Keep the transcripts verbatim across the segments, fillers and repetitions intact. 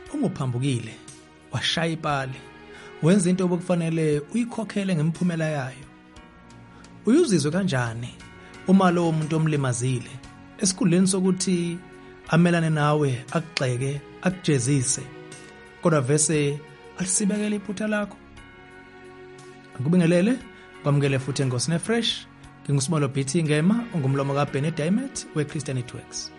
unguphambukile washaya ipali wenza into obukufanele uyikhokhele ngemphumela yayo. Uyuzizwe kanjani uma lo muntu omlimazile esikhundleni sokuthi amelane nawe akugxeke akujezise kodwa vese alisibekele iphutha lakho? Ngikubingelele kwamukele futhi engosini fresh ngingusibolo B T Ngema ongumlomo kaBenny Diamond weChristian Networks.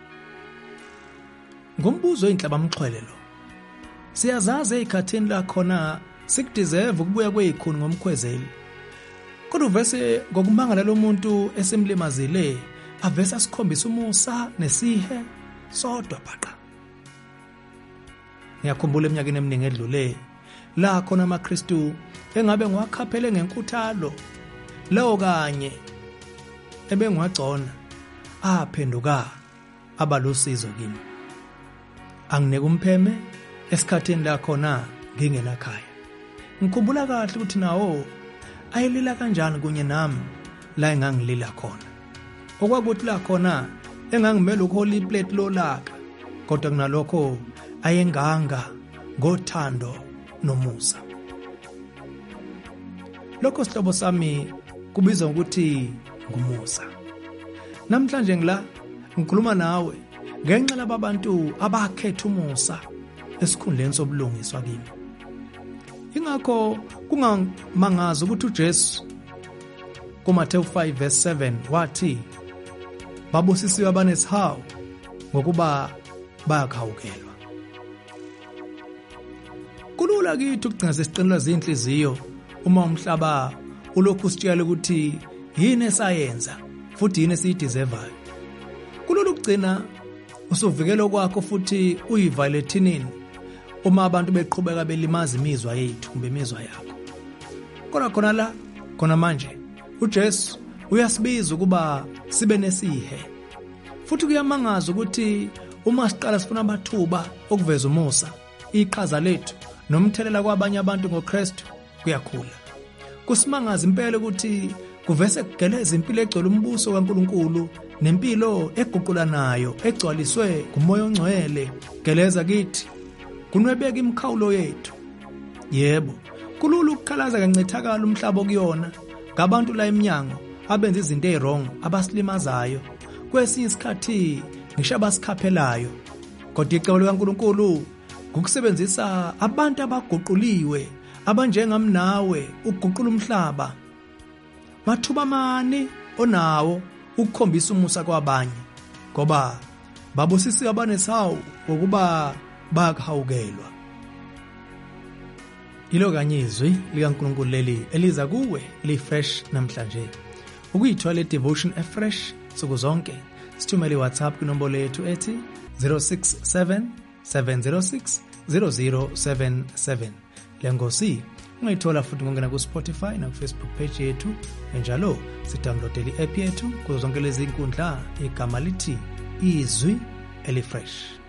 Ngombuzo inhlaba mxhwelelo siyazazi ezikhathini la khona sikudeserve ukubuya kweyikhuni ngomkhwezeli kodwa vese ngokumangala lo muntu esimlimazile avesa sikhombisa umusa nesihe sodwa phaqa. Ngiyakhumbula eminyakeni eminingi edlule la khona amaKristu engabe ngiwakhaphele ngenkuthalo lawo kanye ebengwagcona aphenduka abalusizo kimi. Angineke umpheme esikhathini la khona ngingenakhaya. Ngikhumbula kahle ukuthi nawo ayilila kanjani kunye nami la engangilila khona. Okwakuthi la khona engangimele ukuhola iplate lolaka kodwa kunalokho ayenganga ngothando nomusa. Lokho sihlobo sami kubizwa ukuthi ngumusa. Namhlanje ngila ngikhuluma nawe ngenxa labantu abakhetha umusa esikhundleni sobulungiswa kimi. Ingakho kungamangaza ukuthi uJesu kuMathewu five verse seven wathi babusisiwe abanesihawu ngokuba bayakhawukelwa. Kulula kithi ukugcina sesiqinelwa izinhliziyo uma umhlaba ulokhu usitshela ukuthi yini esayenza futhi yini esiyideservayo. Kulula ukugcina usuvikelo kwakho futhi uyiviolatinini uma abantu beqhubeka belimaza imizwa yethu kumbe imizwa yakho. Kodwa khona la khona manje uJesu uyasibiza ukuba sibe nesihe. Futhi kuyamangaza ukuthi uma siqala sifuna amathuba okuveza umusa, iqhaza lethu nomthelela kwabanye abantu ngoKristu kuyakhula. Kusimangaza impela ukuthi kuvese kugeleza impilo egcwele umbuso kaNkuluNkulu nempilo eguqulanayo egcwaliswe ngumoya ongcwele geleza kithi kunwebeka imikhawulo yethu. Yebo, kulula ukukhalaza kancithakala umhlaba okuyona ngabantu la eminyango abenza izinto ezirong abasilimazayo kwesinye isikhathi ngisho abasikhaphelayo. Kodwa icebo likaNkuluNkulu ngokusebenzisa abantu abaguquliwe abanjengami nawe ukuguqula umhlaba. Mathuba mani onawo ukukhombisa umusa kwabanye ngoba babusisiwe abanesihawu ngokuba bakhawukelwa. Ilo kanye izwi likaNkuluNkulu leli eliza kuwe li-fresh namhlanje. Ukuyithola i-devotion e-fresh suku zonke sithumele WhatsApp kunombolo yethu ethi zero six seven seven zero six zero zero seven seven. Lengosi ungayithola futhi ngongena ku Spotify na ku Facebook page yethu njalo sidownload i-app yethu kuzo zonke lezi inkundla igama lithi izwi elifresh.